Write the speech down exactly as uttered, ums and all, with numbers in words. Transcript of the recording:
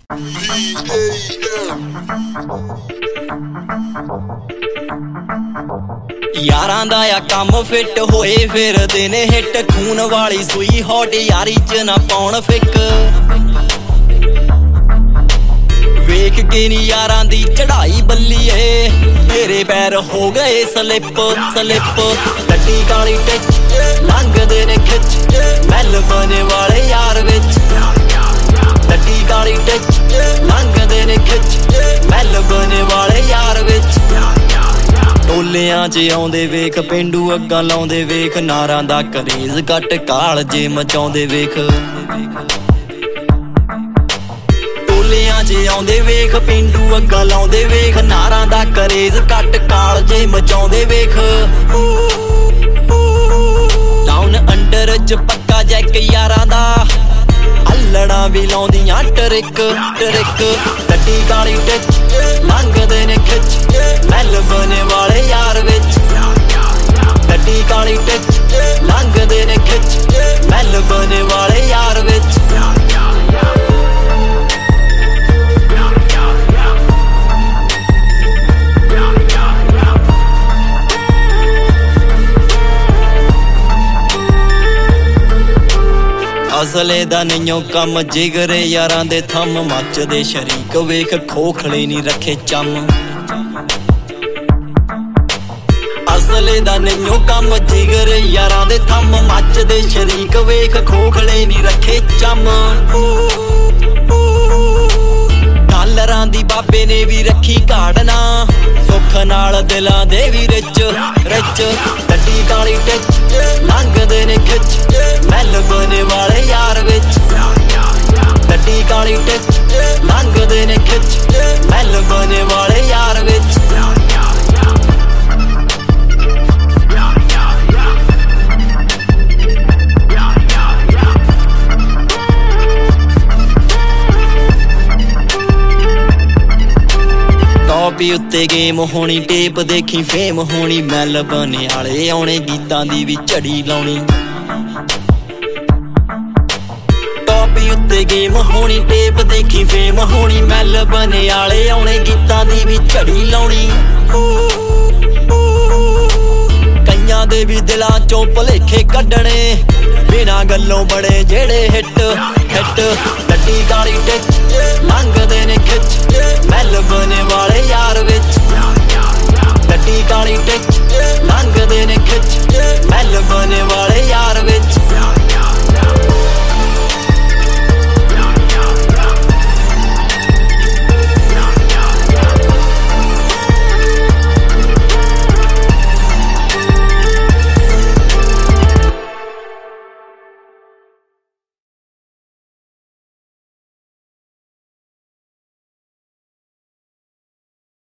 यारां दा या कम फिट होए फिरदे ने हिट खून वाली सूई हॉट यारी च ना पाउण फिक वेख के नी यारां दी चढ़ाई बल्लीए मेरे पैर हो गए स्लिप स्लिप लड्डी काली टिच लंघदे ने खिच मैल बने वाले यार विच लड्डी काली टिच लंघदे ने खिच मैल बने वाले यार विच टोलियां च आउंदे वेख पेंडू अग्गां लाउंदे वेख नारां दा करेज घट काल जे मचाउंदे वेख टोलियां च आउंदे वेख पेंडू अग्गां लाउंदे वेख नारां दा करेज घट काल जे मचाउंदे वेख डाउन अंडर च पक्का जैक यारां दा अल्लड़ां भी लाउंदियां ट्रिक ट्रिक लड्डी काली टिच लंघदे ने खिच मैल बने वाले यार विच लड्डी काली टिच लंघदे ने खिच मैल बने वाले यार विच असले दा नहियों कम जिगरे यारां दे थम मचदे शरीक वेख खोखले नी रखे चम असले दा नहियों कम जिगरे यारां दे थम मचदे शरीक वेख खोखले नी रखे चम डालरां दी बाबे ने भी रखी काड़ना सुख नाल दिलां दे भी रिच रिच लड्डी काली टिच लंघदे ने खिच मैल बने वाले यार विच लड्डी काली टिच लंघदे ने खिच मैल बने वाले यार विच टॉपी उत्ते गेम होनी टेप देखी फेम होनी मैल बने आले आने गीतां दी भी झड़ी लाउनी टॉपी उत्ते गेम होनी टेप देखी फेम होनी मैल बने आले आने गीतां दी भी झड़ी लाउनी कईयां दे भी दिलां चों भुलेखे कड्डणे बिना गल्लों बड़े जेड़े हिट हिट लड्डी काली टिच लंघदे ने खिच मैल बने वाले यार विच लड्डी काली टिच लंघदे ने खिच मैल बने वाले यार